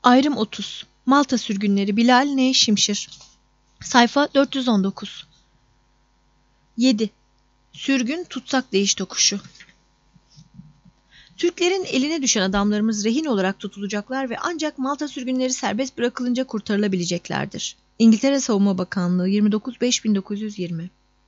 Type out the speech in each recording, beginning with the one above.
Ayrım 30. Malta sürgünleri Bilal N. Şimşir. Sayfa 419. 7. Sürgün tutsak değiş tokuşu. Türklerin eline düşen adamlarımız rehin olarak tutulacaklar ve ancak Malta sürgünleri serbest bırakılınca kurtarılabileceklerdir. İngiltere Savunma Bakanlığı 29.5.1920.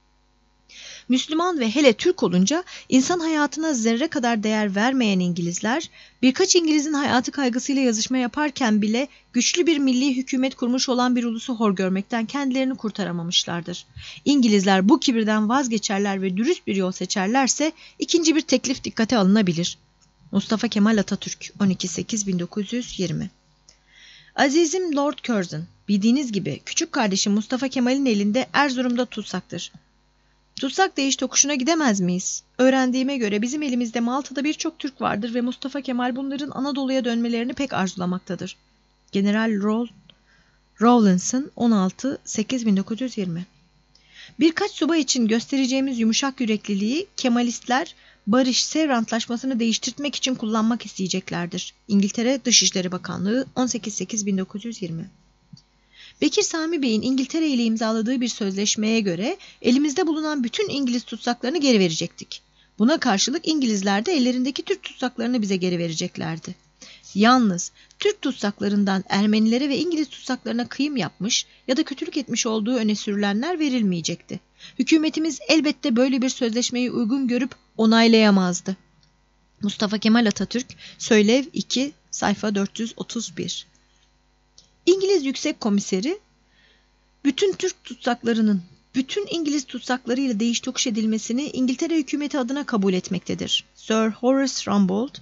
Müslüman ve hele Türk olunca insan hayatına zerre kadar değer vermeyen İngilizler, birkaç İngiliz'in hayatı kaygısıyla yazışma yaparken bile güçlü bir milli hükümet kurmuş olan bir ulusu hor görmekten kendilerini kurtaramamışlardır. İngilizler bu kibirden vazgeçerler ve dürüst bir yol seçerlerse ikinci bir teklif dikkate alınabilir. Mustafa Kemal Atatürk 12.8.1920. Azizim Lord Curzon, bildiğiniz gibi küçük kardeşim Mustafa Kemal'in elinde Erzurum'da tutsaktır. Tutsak değiş tokuşuna gidemez miyiz? Öğrendiğime göre bizim elimizde Malta'da birçok Türk vardır ve Mustafa Kemal bunların Anadolu'ya dönmelerini pek arzulamaktadır. General Rawlinson 16.8.1920. Birkaç subay için göstereceğimiz yumuşak yürekliliği Kemalistler Barış-Sevr Antlaşması'nı değiştirmek için kullanmak isteyeceklerdir. İngiltere Dışişleri Bakanlığı 18.8.1920. Bekir Sami Bey'in İngiltere ile imzaladığı bir sözleşmeye göre elimizde bulunan bütün İngiliz tutsaklarını geri verecektik. Buna karşılık İngilizler de ellerindeki Türk tutsaklarını bize geri vereceklerdi. Yalnız Türk tutsaklarından Ermenilere ve İngiliz tutsaklarına kıyım yapmış ya da kötülük etmiş olduğu öne sürülenler verilmeyecekti. Hükümetimiz elbette böyle bir sözleşmeyi uygun görüp onaylayamazdı. Mustafa Kemal Atatürk, Söylev 2, sayfa 431. İngiliz Yüksek Komiseri, bütün Türk tutsaklarının bütün İngiliz tutsaklarıyla değiş tokuş edilmesini İngiltere hükümeti adına kabul etmektedir. Sir Horace Rumbold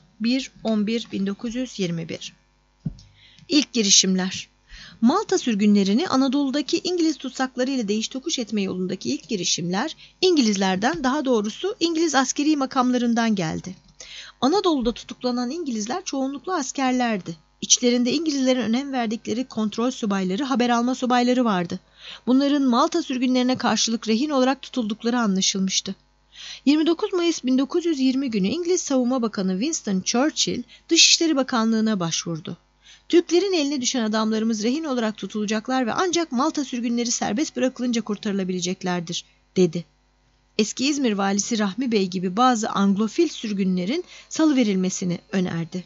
1.11.1921. İlk girişimler. Malta sürgünlerini Anadolu'daki İngiliz tutsaklarıyla değiş tokuş etme yolundaki ilk girişimler İngilizlerden, daha doğrusu İngiliz askeri makamlarından geldi. Anadolu'da tutuklanan İngilizler çoğunlukla askerlerdi. İçlerinde İngilizlerin önem verdikleri kontrol subayları, haber alma subayları vardı. Bunların Malta sürgünlerine karşılık rehin olarak tutuldukları anlaşılmıştı. 29 Mayıs 1920 günü İngiliz Savunma Bakanı Winston Churchill, Dışişleri Bakanlığı'na başvurdu. Türklerin eline düşen adamlarımız rehin olarak tutulacaklar ve ancak Malta sürgünleri serbest bırakılınca kurtarılabileceklerdir, dedi. Eski İzmir valisi Rahmi Bey gibi bazı Anglofil sürgünlerin salıverilmesini önerdi.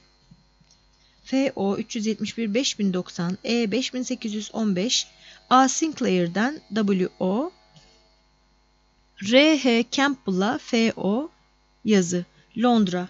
F.O. 371-5090, E. 5815, A. Sinclair'den W.O. R.H. Campbell'a F.O. yazı. Londra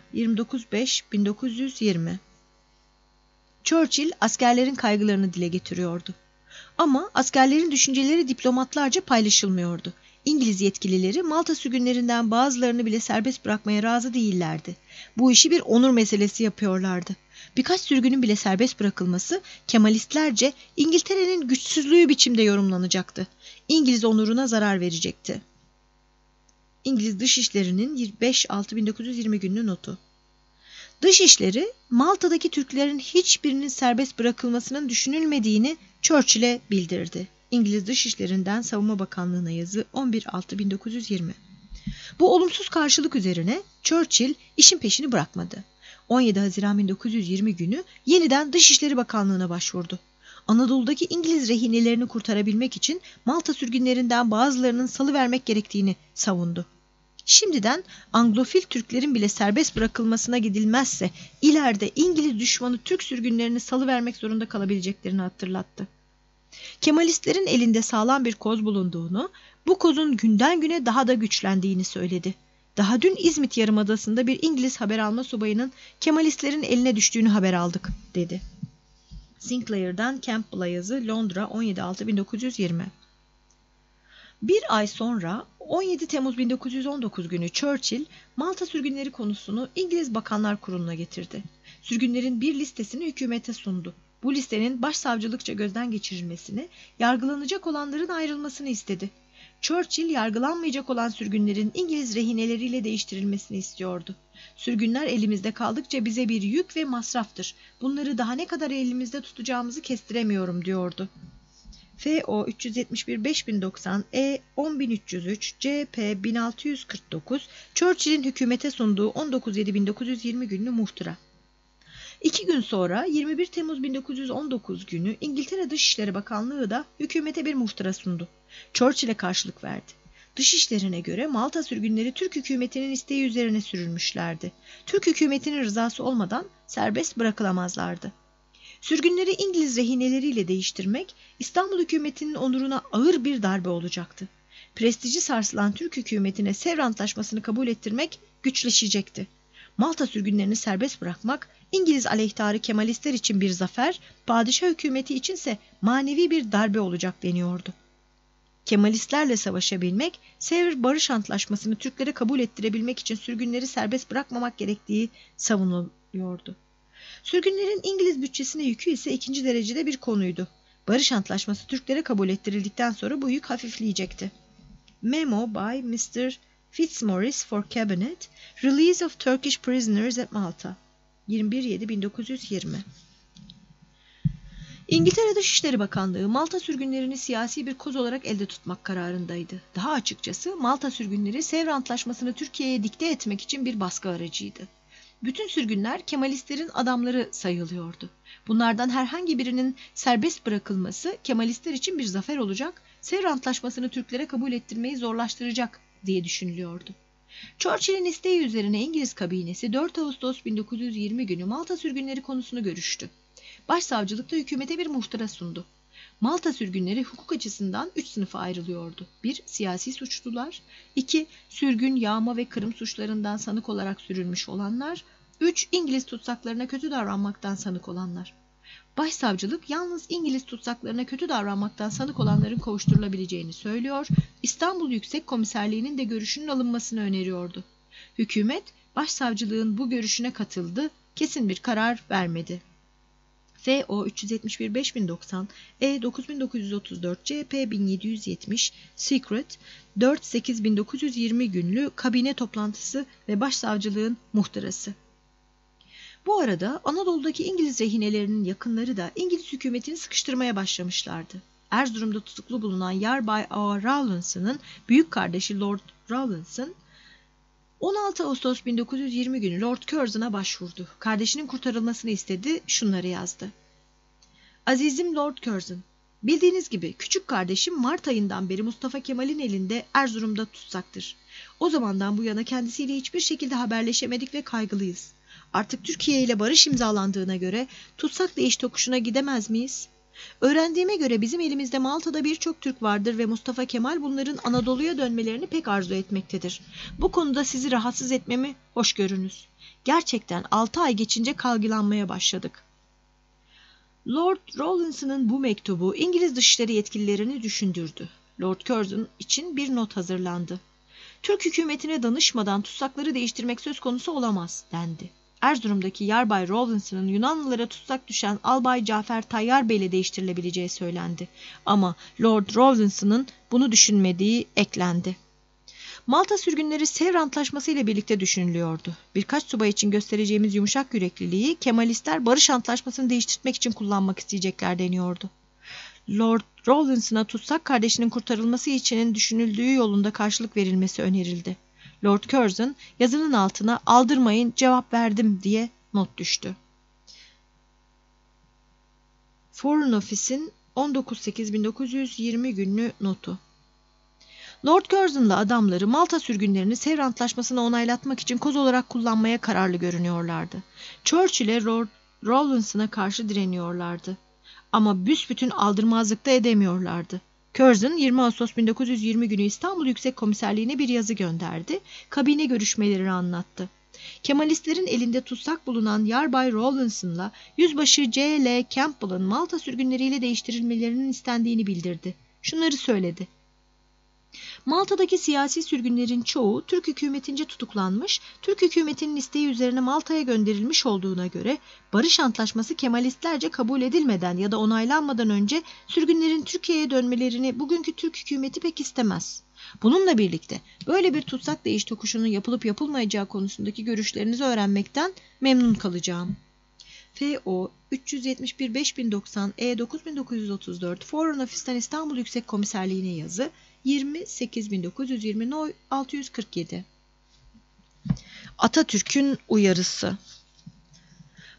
29.5.1920. Churchill askerlerin kaygılarını dile getiriyordu. Ama askerlerin düşünceleri diplomatlarca paylaşılmıyordu. İngiliz yetkilileri Malta sürgünlerinden bazılarını bile serbest bırakmaya razı değillerdi. Bu işi bir onur meselesi yapıyorlardı. Birkaç sürgünün bile serbest bırakılması Kemalistlerce İngiltere'nin güçsüzlüğü biçimde yorumlanacaktı. İngiliz onuruna zarar verecekti. İngiliz Dışişleri'nin 5.6.1920 günlü notu. Dışişleri, Malta'daki Türklerin hiçbirinin serbest bırakılmasının düşünülmediğini Churchill'e bildirdi. İngiliz Dışişleri'nden Savunma Bakanlığı'na yazı 11.6.1920. Bu olumsuz karşılık üzerine Churchill işin peşini bırakmadı. 17 Haziran 1920 günü yeniden Dışişleri Bakanlığı'na başvurdu. Anadolu'daki İngiliz rehinelerini kurtarabilmek için Malta sürgünlerinden bazılarının salıvermek gerektiğini savundu. Şimdiden Anglofil Türklerin bile serbest bırakılmasına gidilmezse ileride İngiliz düşmanı Türk sürgünlerini salıvermek zorunda kalabileceklerini hatırlattı. Kemalistlerin elinde sağlam bir koz bulunduğunu, bu kozun günden güne daha da güçlendiğini söyledi. Daha dün İzmit Yarımadası'nda bir İngiliz haber alma subayının Kemalistlerin eline düştüğünü haber aldık, dedi. Sinclair'dan Campbell'a yazı, Londra 17.6.1920. Bir ay sonra 17 Temmuz 1919 günü Churchill, Malta sürgünleri konusunu İngiliz Bakanlar Kurulu'na getirdi. Sürgünlerin bir listesini hükümete sundu. Bu listenin başsavcılıkça gözden geçirilmesini, yargılanacak olanların ayrılmasını istedi. Churchill, yargılanmayacak olan sürgünlerin İngiliz rehineleriyle değiştirilmesini istiyordu. Sürgünler elimizde kaldıkça bize bir yük ve masraftır. Bunları daha ne kadar elimizde tutacağımızı kestiremiyorum, diyordu. F.O. 371-5090, E. 10303, C.P. 1649, Churchill'in hükümete sunduğu 19.7.1920 günlü muhtıra. 2 gün sonra 21 Temmuz 1919 günü İngiltere Dışişleri Bakanlığı da hükümete bir muhtıra sundu. Churchill'e karşılık verdi. Dışişlerine göre Malta sürgünleri Türk hükümetinin isteği üzerine sürülmüşlerdi. Türk hükümetinin rızası olmadan serbest bırakılamazlardı. Sürgünleri İngiliz rehineleriyle değiştirmek İstanbul hükümetinin onuruna ağır bir darbe olacaktı. Prestiji sarsılan Türk hükümetine Sevr Antlaşması'nı kabul ettirmek güçleşecekti. Malta sürgünlerini serbest bırakmak İngiliz aleyhtarı Kemalistler için bir zafer, padişah hükümeti içinse manevi bir darbe olacak deniyordu. Kemalistlerle savaşabilmek, Sevr Barış Antlaşması'nı Türklere kabul ettirebilmek için sürgünleri serbest bırakmamak gerektiği savunuluyordu. Sürgünlerin İngiliz bütçesine yükü ise ikinci derecede bir konuydu. Barış Antlaşması Türklere kabul ettirildikten sonra bu yük hafifleyecekti. Memo by Mr. Fitzmaurice for Cabinet, Release of Turkish Prisoners at Malta, 21.7.1920. İngiltere Dışişleri Bakanlığı Malta sürgünlerini siyasi bir koz olarak elde tutmak kararındaydı. Daha açıkçası Malta sürgünleri Sevr Antlaşması'nı Türkiye'ye dikte etmek için bir baskı aracıydı. Bütün sürgünler Kemalistlerin adamları sayılıyordu. Bunlardan herhangi birinin serbest bırakılması Kemalistler için bir zafer olacak, Sevr Antlaşması'nı Türklere kabul ettirmeyi zorlaştıracak diye düşünülüyordu. Churchill'in isteği üzerine İngiliz kabinesi 4 Ağustos 1920 günü Malta sürgünleri konusunu görüştü. Başsavcılıkta hükümete bir muhtıra sundu. Malta sürgünleri hukuk açısından 3 sınıfa ayrılıyordu. 1. Siyasi suçlular. 2. Sürgün, yağma ve kırım suçlarından sanık olarak sürülmüş olanlar. 3. İngiliz tutsaklarına kötü davranmaktan sanık olanlar. Başsavcılık yalnız İngiliz tutsaklarına kötü davranmaktan sanık olanların kovuşturulabileceğini söylüyor, İstanbul Yüksek Komiserliği'nin de görüşünün alınmasını öneriyordu. Hükümet, başsavcılığın bu görüşüne katıldı, kesin bir karar vermedi. FO 371-5090, E 9934, CP 1770, Secret 4-8-1920 günlü kabine toplantısı ve başsavcılığın muhtırası. Bu arada Anadolu'daki İngiliz rehinelerinin yakınları da İngiliz hükümetini sıkıştırmaya başlamışlardı. Erzurum'da tutuklu bulunan Yarbay A. Rawlinson'ın büyük kardeşi Lord Rawlinson, 16 Ağustos 1920 günü Lord Curzon'a başvurdu. Kardeşinin kurtarılmasını istedi, şunları yazdı. Azizim Lord Curzon, bildiğiniz gibi küçük kardeşim Mart ayından beri Mustafa Kemal'in elinde Erzurum'da tutsaktır. O zamandan bu yana kendisiyle hiçbir şekilde haberleşemedik ve kaygılıyız. Artık Türkiye ile barış imzalandığına göre tutsak değiş tokuşuna gidemez miyiz? Öğrendiğime göre bizim elimizde Malta'da birçok Türk vardır ve Mustafa Kemal bunların Anadolu'ya dönmelerini pek arzu etmektedir. Bu konuda sizi rahatsız etmemi hoş görünüz. Gerçekten 6 ay geçince kaygılanmaya başladık. Lord Rawlinson'ın bu mektubu İngiliz dışişleri yetkililerini düşündürdü. Lord Curzon için bir not hazırlandı. Türk hükümetine danışmadan tutsakları değiştirmek söz konusu olamaz, dendi. Erzurum'daki Yarbay Rawlinson'ın Yunanlılara tutsak düşen Albay Cafer Tayyar Bey ile değiştirilebileceği söylendi. Ama Lord Rawlinson'ın bunu düşünmediği eklendi. Malta sürgünleri Sevr Antlaşması ile birlikte düşünülüyordu. Birkaç subay için göstereceğimiz yumuşak yürekliliği Kemalistler Barış Antlaşması'nı değiştirmek için kullanmak isteyecekler deniyordu. Lord Rawlinson'a tutsak kardeşinin kurtarılması için düşünüldüğü yolunda karşılık verilmesi önerildi. Lord Curzon yazının altına aldırmayın cevap verdim diye not düştü. Foreign Office'in 19.8.1920 günlü notu. Lord Curzon'la adamları Malta sürgünlerini Sevr Antlaşması'nı onaylatmak için koz olarak kullanmaya kararlı görünüyorlardı. Churchill'e Lord Rawlinson'a karşı direniyorlardı. Ama büsbütün aldırmazlıkta edemiyorlardı. Curzon 20 Ağustos 1920 günü İstanbul Yüksek Komiserliği'ne bir yazı gönderdi, kabine görüşmelerini anlattı. Kemalistlerin elinde tutsak bulunan Yarbay Rawlinson'la Yüzbaşı C.L. Campbell'ın Malta sürgünleriyle değiştirilmelerinin istendiğini bildirdi. Şunları söyledi. Malta'daki siyasi sürgünlerin çoğu Türk hükümetince tutuklanmış, Türk hükümetinin isteği üzerine Malta'ya gönderilmiş olduğuna göre Barış Antlaşması Kemalistlerce kabul edilmeden ya da onaylanmadan önce sürgünlerin Türkiye'ye dönmelerini bugünkü Türk hükümeti pek istemez. Bununla birlikte böyle bir tutsak değiş tokuşunun yapılıp yapılmayacağı konusundaki görüşlerinizi öğrenmekten memnun kalacağım. FO 371-5090 E 9934 Foreign Office'ten İstanbul Yüksek Komiserliği'ne yazı 28.920 No 647. Atatürk'ün uyarısı.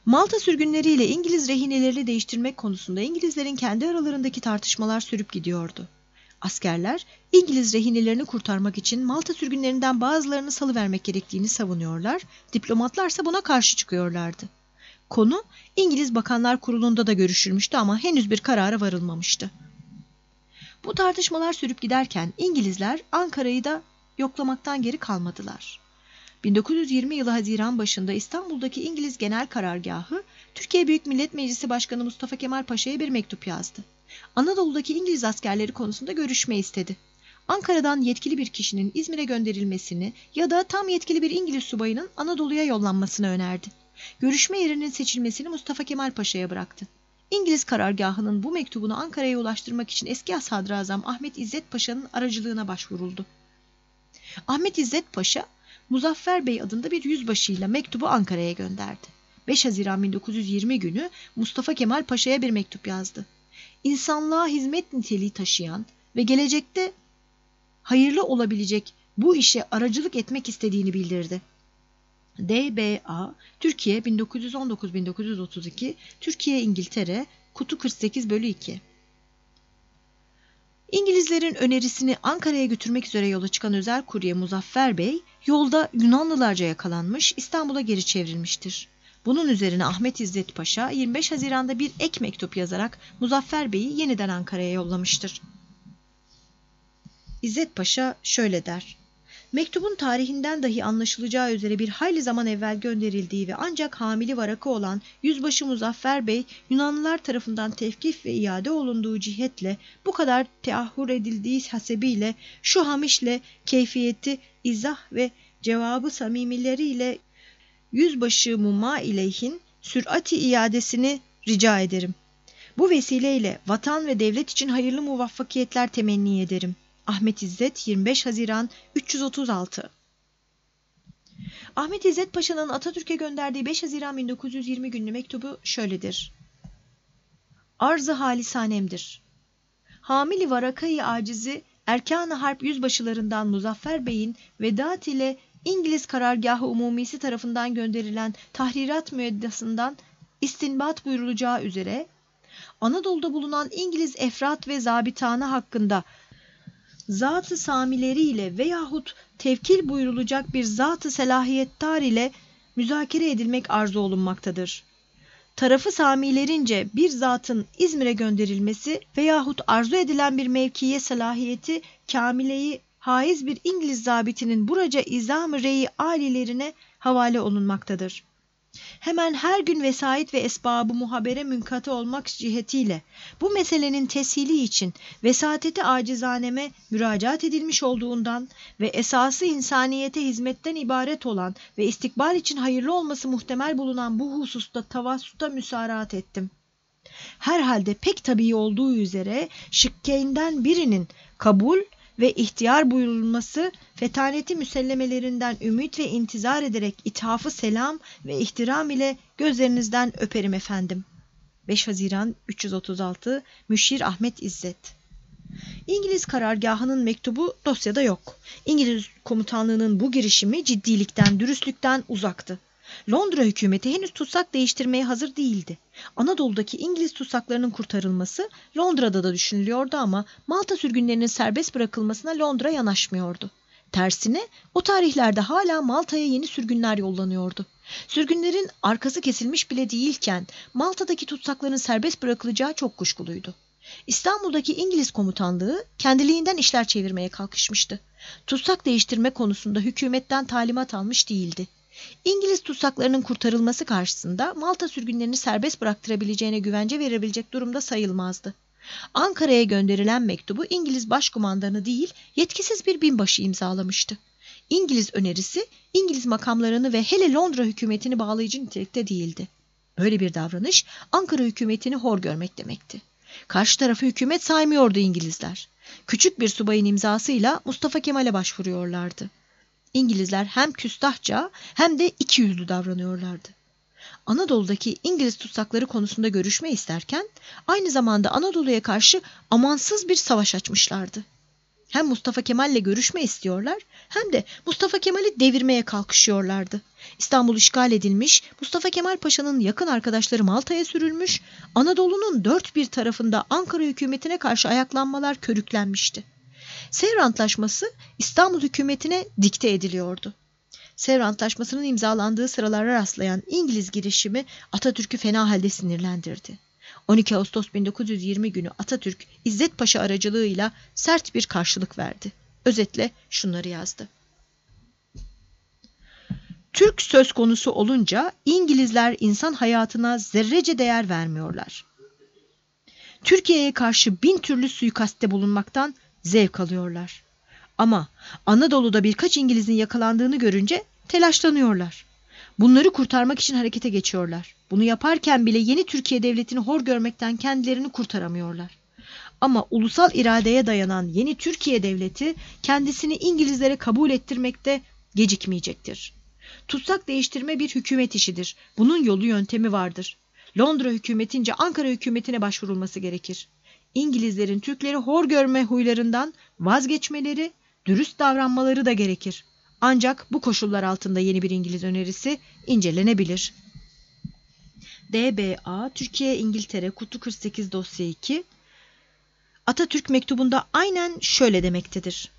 Malta sürgünleriyle İngiliz rehinelerini değiştirmek konusunda İngilizlerin kendi aralarındaki tartışmalar sürüp gidiyordu. Askerler İngiliz rehinelerini kurtarmak için Malta sürgünlerinden bazılarını salıvermek gerektiğini savunuyorlar, diplomatlarsa buna karşı çıkıyorlardı. Konu İngiliz Bakanlar Kurulu'nda da görüşülmüştü ama henüz bir karara varılmamıştı. Bu tartışmalar sürüp giderken İngilizler Ankara'yı da yoklamaktan geri kalmadılar. 1920 yılı Haziran başında İstanbul'daki İngiliz Genel Karargahı, Türkiye Büyük Millet Meclisi Başkanı Mustafa Kemal Paşa'ya bir mektup yazdı. Anadolu'daki İngiliz askerleri konusunda görüşme istedi. Ankara'dan yetkili bir kişinin İzmir'e gönderilmesini ya da tam yetkili bir İngiliz subayının Anadolu'ya yollanmasını önerdi. Görüşme yerinin seçilmesini Mustafa Kemal Paşa'ya bıraktı. İngiliz karargahının bu mektubunu Ankara'ya ulaştırmak için eski Sadrazam Ahmet İzzet Paşa'nın aracılığına başvuruldu. Ahmet İzzet Paşa, Muzaffer Bey adında bir yüzbaşıyla mektubu Ankara'ya gönderdi. 5 Haziran 1920 günü Mustafa Kemal Paşa'ya bir mektup yazdı. İnsanlığa hizmet niteliği taşıyan ve gelecekte hayırlı olabilecek bu işe aracılık etmek istediğini bildirdi. D.B.A. Türkiye 1919-1932 Türkiye İngiltere Kutu 48/2. İngilizlerin önerisini Ankara'ya götürmek üzere yola çıkan özel kurye Muzaffer Bey yolda Yunanlılarca yakalanmış, İstanbul'a geri çevrilmiştir. Bunun üzerine Ahmet İzzet Paşa 25 Haziran'da bir ek mektup yazarak Muzaffer Bey'i yeniden Ankara'ya yollamıştır. İzzet Paşa şöyle der: Mektubun tarihinden dahi anlaşılacağı üzere bir hayli zaman evvel gönderildiği ve ancak hamili varaka olan Yüzbaşı Muzaffer Bey Yunanlılar tarafından tevkif ve iade olunduğu cihetle bu kadar teahhür edildiği hasebiyle şu hamişle keyfiyeti izah ve cevabı samimileriyle Yüzbaşı Mumma ileyhin sürati iadesini rica ederim. Bu vesileyle vatan ve devlet için hayırlı muvaffakiyetler temenni ederim. Ahmet İzzet 25 Haziran 336. Ahmet İzzet Paşa'nın Atatürk'e gönderdiği 5 Haziran 1920 günlü mektubu şöyledir: Arz-ı halisanemdir. Hamili varakayı acizi Erkan-ı Harp yüzbaşılarından Muzaffer Bey'in vedat ile İngiliz Karargahı Umumisi tarafından gönderilen tahrirat müeddasından istinbat buyurulacağı üzere Anadolu'da bulunan İngiliz efrat ve zabitane hakkında zat-ı samileriyle veyahut tevkil buyurulacak bir zat-ı selahiyettar ile müzakere edilmek arzu olunmaktadır. Tarafı samilerince bir zatın İzmir'e gönderilmesi veyahut arzu edilen bir mevkiye selahiyeti kamileyi haiz bir İngiliz zabitinin buraca izam-ı rey-i alilerine havale olunmaktadır. Hemen her gün vesait ve esbabı muhabere münkatı olmak cihetiyle bu meselenin teshili için vesateti acizaneme müracaat edilmiş olduğundan ve esası insaniyete hizmetten ibaret olan ve istikbal için hayırlı olması muhtemel bulunan bu hususta tavassuta müsaraat ettim. Herhalde pek tabii olduğu üzere şıkkeynden birinin kabul ve ihtiyar buyurulması fetaneti müsellemelerinden ümit ve intizar ederek ithafı selam ve ihtiram ile gözlerinizden öperim efendim. 5 Haziran 336 Müşir Ahmet İzzet. İngiliz karargahının mektubu dosyada yok. İngiliz komutanlığının bu girişimi ciddilikten, dürüstlükten uzaktı. Londra hükümeti henüz tutsak değiştirmeye hazır değildi. Anadolu'daki İngiliz tutsaklarının kurtarılması Londra'da da düşünülüyordu ama Malta sürgünlerinin serbest bırakılmasına Londra yanaşmıyordu. Tersine o tarihlerde hala Malta'ya yeni sürgünler yollanıyordu. Sürgünlerin arkası kesilmiş bile değilken Malta'daki tutsakların serbest bırakılacağı çok kuşkuluydu. İstanbul'daki İngiliz komutanlığı kendiliğinden işler çevirmeye kalkışmıştı. Tutsak değiştirme konusunda hükümetten talimat almış değildi. İngiliz tutsaklarının kurtarılması karşısında Malta sürgünlerini serbest bıraktırabileceğine güvence verebilecek durumda sayılmazdı. Ankara'ya gönderilen mektubu İngiliz başkumandanı değil, yetkisiz bir binbaşı imzalamıştı. İngiliz önerisi, İngiliz makamlarını ve hele Londra hükümetini bağlayıcı nitelikte değildi. Böyle bir davranış, Ankara hükümetini hor görmek demekti. Karşı tarafı hükümet saymıyordu İngilizler. Küçük bir subayın imzasıyla Mustafa Kemal'e başvuruyorlardı. İngilizler hem küstahça hem de ikiyüzlü davranıyorlardı. Anadolu'daki İngiliz tutsakları konusunda görüşme isterken aynı zamanda Anadolu'ya karşı amansız bir savaş açmışlardı. Hem Mustafa Kemal'le görüşme istiyorlar hem de Mustafa Kemal'i devirmeye kalkışıyorlardı. İstanbul işgal edilmiş, Mustafa Kemal Paşa'nın yakın arkadaşları Malta'ya sürülmüş, Anadolu'nun dört bir tarafında Ankara hükümetine karşı ayaklanmalar körüklenmişti. Sevr Antlaşması İstanbul hükümetine dikte ediliyordu. Sevr Antlaşması'nın imzalandığı sıralara rastlayan İngiliz girişimi Atatürk'ü fena halde sinirlendirdi. 12 Ağustos 1920 günü Atatürk, İzzet Paşa aracılığıyla sert bir karşılık verdi. Özetle şunları yazdı. Türk söz konusu olunca İngilizler insan hayatına zerrece değer vermiyorlar. Türkiye'ye karşı 1000 türlü suikastte bulunmaktan zevk alıyorlar. Ama Anadolu'da birkaç İngiliz'in yakalandığını görünce telaşlanıyorlar. Bunları kurtarmak için harekete geçiyorlar. Bunu yaparken bile yeni Türkiye Devleti'ni hor görmekten kendilerini kurtaramıyorlar. Ama ulusal iradeye dayanan yeni Türkiye Devleti kendisini İngilizlere kabul ettirmekte gecikmeyecektir. Tutsak değiştirme bir hükümet işidir. Bunun yolu yöntemi vardır. Londra hükümetince Ankara hükümetine başvurulması gerekir. İngilizlerin Türkleri hor görme huylarından vazgeçmeleri, dürüst davranmaları da gerekir. Ancak bu koşullar altında yeni bir İngiliz önerisi incelenebilir. DBA Türkiye-İngiltere Kutu 48 dosya 2 Atatürk mektubunda aynen şöyle demektedir.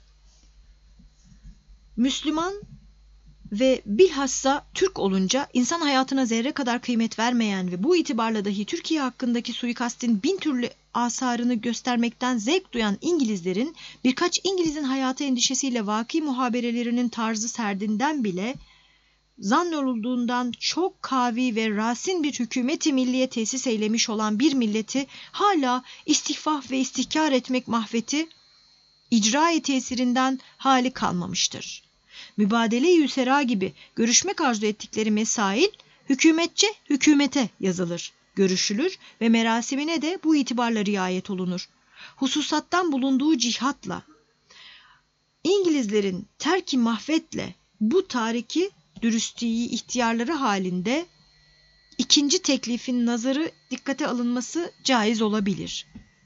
Müslüman ve bilhassa Türk olunca insan hayatına zerre kadar kıymet vermeyen ve bu itibarla dahi Türkiye hakkındaki suikastin 1000 türlü asarını göstermekten zevk duyan İngilizlerin birkaç İngiliz'in hayatı endişesiyle vaki muhaberelerinin tarzı serdinden bile zannolunduğundan çok kavi ve rasin bir hükümeti milliye tesis eylemiş olan bir milleti hala istihfaf ve istihkar etmek mahveti icra-i tesirinden hali kalmamıştır. Mübadele-i yüsera gibi görüşmek arzu ettikleri mesail hükümetçe hükümete yazılır, görüşülür ve merasimine de bu itibarla riayet olunur. Hususattan bulunduğu cihatla, İngilizlerin terki mahvetle bu tariki dürüstlüğü ihtiyarları halinde ikinci teklifin nazarı dikkate alınması caiz olabilir.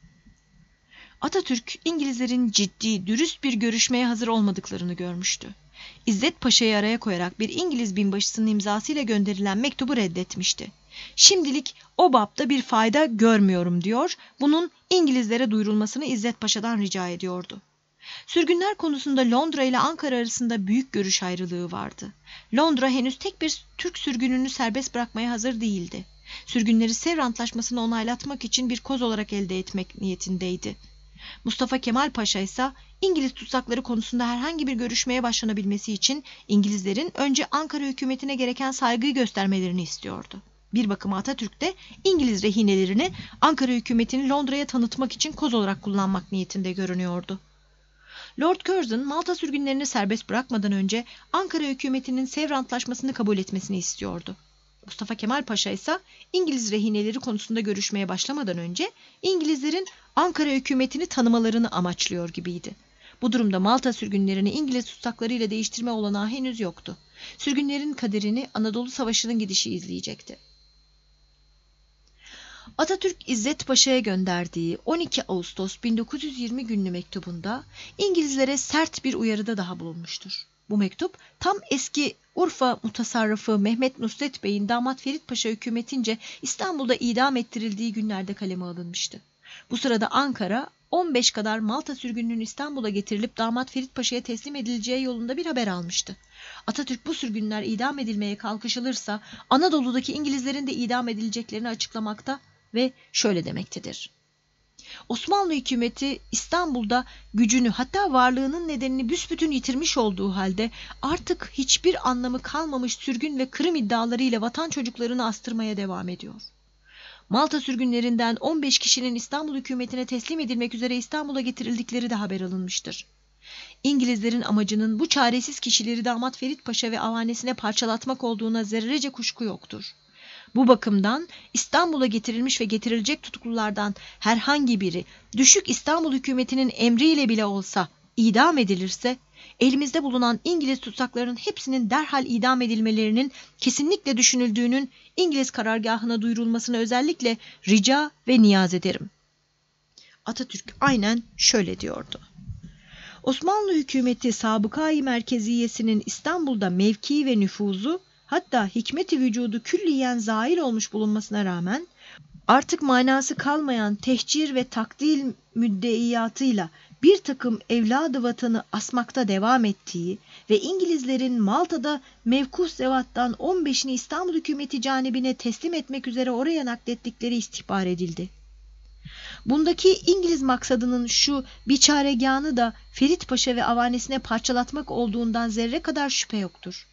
Atatürk, İngilizlerin ciddi, dürüst bir görüşmeye hazır olmadıklarını görmüştü. İzzet Paşa'yı araya koyarak bir İngiliz binbaşısının imzasıyla gönderilen mektubu reddetmişti. Şimdilik o bapta bir fayda görmüyorum diyor, bunun İngilizlere duyurulmasını İzzet Paşa'dan rica ediyordu. Sürgünler konusunda Londra ile Ankara arasında büyük görüş ayrılığı vardı. Londra henüz tek bir Türk sürgününü serbest bırakmaya hazır değildi. Sürgünleri Sevr Antlaşması'nı onaylatmak için bir koz olarak elde etmek niyetindeydi. Mustafa Kemal Paşa ise İngiliz tutsakları konusunda herhangi bir görüşmeye başlanabilmesi için İngilizlerin önce Ankara hükümetine gereken saygıyı göstermelerini istiyordu. Bir bakıma Atatürk de İngiliz rehinelerini Ankara hükümetini Londra'ya tanıtmak için koz olarak kullanmak niyetinde görünüyordu. Lord Curzon, Malta sürgünlerini serbest bırakmadan önce Ankara hükümetinin Sevr Antlaşması'nı kabul etmesini istiyordu. Mustafa Kemal Paşa ise İngiliz rehineleri konusunda görüşmeye başlamadan önce İngilizlerin Ankara hükümetini tanımalarını amaçlıyor gibiydi. Bu durumda Malta sürgünlerini İngiliz tutsaklarıyla değiştirme olanağı henüz yoktu. Sürgünlerin kaderini Anadolu Savaşı'nın gidişi izleyecekti. Atatürk İzzet Paşa'ya gönderdiği 12 Ağustos 1920 günlü mektubunda İngilizlere sert bir uyarıda daha bulunmuştur. Bu mektup tam eski Urfa mutasarrıfı Mehmet Nusret Bey'in damat Ferit Paşa hükümetince İstanbul'da idam ettirildiği günlerde kaleme alınmıştı. Bu sırada Ankara 15 kadar Malta sürgününün İstanbul'a getirilip damat Ferit Paşa'ya teslim edileceği yolunda bir haber almıştı. Atatürk bu sürgünler idam edilmeye kalkışılırsa Anadolu'daki İngilizlerin de idam edileceklerini açıklamakta ve şöyle demektedir. Osmanlı hükümeti İstanbul'da gücünü hatta varlığının nedenini büsbütün yitirmiş olduğu halde artık hiçbir anlamı kalmamış sürgün ve kırım iddialarıyla vatan çocuklarını astırmaya devam ediyor. Malta sürgünlerinden 15 kişinin İstanbul hükümetine teslim edilmek üzere İstanbul'a getirildikleri de haber alınmıştır. İngilizlerin amacının bu çaresiz kişileri damat Ferit Paşa ve avanesine parçalatmak olduğuna zerrece kuşku yoktur. Bu bakımdan İstanbul'a getirilmiş ve getirilecek tutuklulardan herhangi biri düşük İstanbul hükümetinin emriyle bile olsa idam edilirse, elimizde bulunan İngiliz tutsaklarının hepsinin derhal idam edilmelerinin kesinlikle düşünüldüğünün İngiliz karargahına duyurulmasını özellikle rica ve niyaz ederim. Atatürk aynen şöyle diyordu. Osmanlı hükümeti sabıka-i merkeziyesinin İstanbul'da mevkii ve nüfuzu, hatta hikmet-i vücudu külliyen zail olmuş bulunmasına rağmen artık manası kalmayan tehcir ve takdil müddeiyatıyla bir takım evladı vatanı asmakta devam ettiği ve İngilizlerin Malta'da mevkuf zevattan 15'ini İstanbul hükümeti canibine teslim etmek üzere oraya naklettikleri istihbar edildi. Bundaki İngiliz maksadının şu biçaregânı da Ferit Paşa ve avanesine parçalatmak olduğundan zerre kadar şüphe yoktur.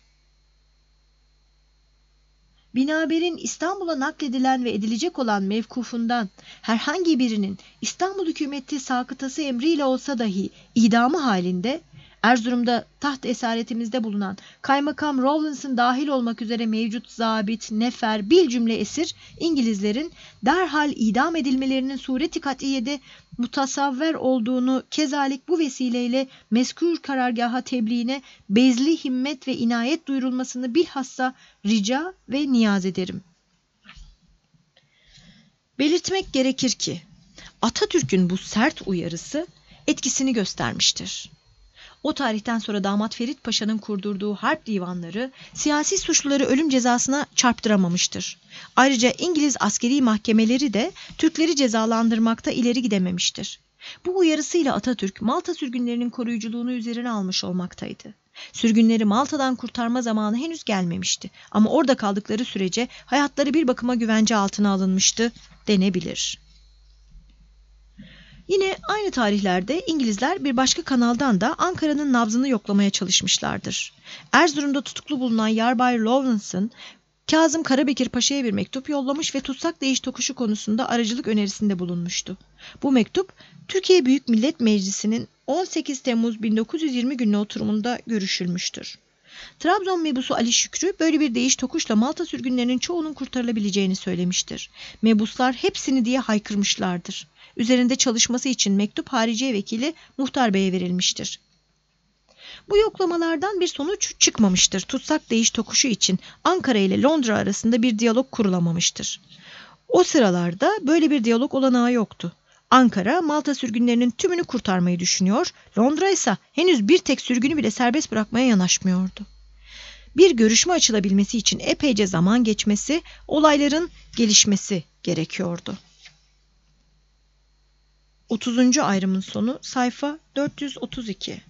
Binaber'in İstanbul'a nakledilen ve edilecek olan mevkufundan herhangi birinin İstanbul hükümeti sakıtası emriyle olsa dahi idamı halinde, Erzurum'da taht esaretimizde bulunan Kaymakam Rawlinson dahil olmak üzere mevcut zabit, nefer, bilcümle esir İngilizlerin derhal idam edilmelerinin sureti kat'iyede mutasavver olduğunu kezalik bu vesileyle mezkûr karargaha tebliğine bezli himmet ve inayet duyurulmasını bilhassa rica ve niyaz ederim. Belirtmek gerekir ki Atatürk'ün bu sert uyarısı etkisini göstermiştir. O tarihten sonra damat Ferit Paşa'nın kurdurduğu harp divanları siyasi suçluları ölüm cezasına çarptıramamıştır. Ayrıca İngiliz askeri mahkemeleri de Türkleri cezalandırmakta ileri gidememiştir. Bu uyarısıyla Atatürk Malta sürgünlerinin koruyuculuğunu üzerine almış olmaktaydı. Sürgünleri Malta'dan kurtarma zamanı henüz gelmemişti ama orada kaldıkları sürece hayatları bir bakıma güvence altına alınmıştı denebilir. Yine aynı tarihlerde İngilizler bir başka kanaldan da Ankara'nın nabzını yoklamaya çalışmışlardır. Erzurum'da tutuklu bulunan Yarbay Rawlinson, Kazım Karabekir Paşa'ya bir mektup yollamış ve tutsak değiş tokuşu konusunda aracılık önerisinde bulunmuştu. Bu mektup, Türkiye Büyük Millet Meclisi'nin 18 Temmuz 1920 günü oturumunda görüşülmüştür. Trabzon mebusu Ali Şükrü böyle bir değiş tokuşla Malta sürgünlerinin çoğunun kurtarılabileceğini söylemiştir. Mebuslar hepsini diye haykırmışlardır. Üzerinde çalışması için mektup Hariciye Vekili Muhtar Bey'e verilmiştir. Bu yoklamalardan bir sonuç çıkmamıştır. Tutsak değiş tokuşu için Ankara ile Londra arasında bir diyalog kurulamamıştır. O sıralarda böyle bir diyalog olanağı yoktu. Ankara, Malta sürgünlerinin tümünü kurtarmayı düşünüyor, Londra ise henüz bir tek sürgünü bile serbest bırakmaya yanaşmıyordu. Bir görüşme açılabilmesi için epeyce zaman geçmesi, olayların gelişmesi gerekiyordu. 30. ayrımın sonu sayfa 432.